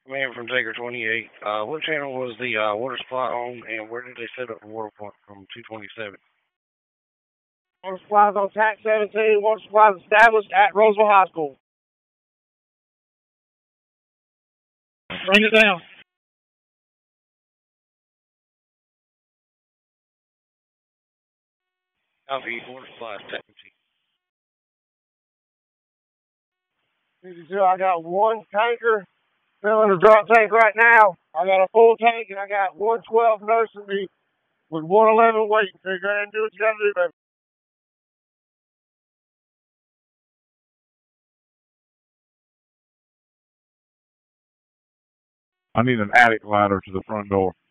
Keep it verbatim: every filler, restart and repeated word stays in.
Man from Taker twenty-eight. Uh, what channel was the uh, water supply on, and where did they set up the water point from two twenty-seven? Water supplies on Tac seventeen. Water supplies established at Roseville High School. Bring it down. Copy, water supply seventeen. fifty-two, I got one tanker filling the drop tank right now. I got a full tank, and I got one twelve nursing me with one eleven waiting. So go ahead and do what you got to do, baby. I need an attic ladder to the front door.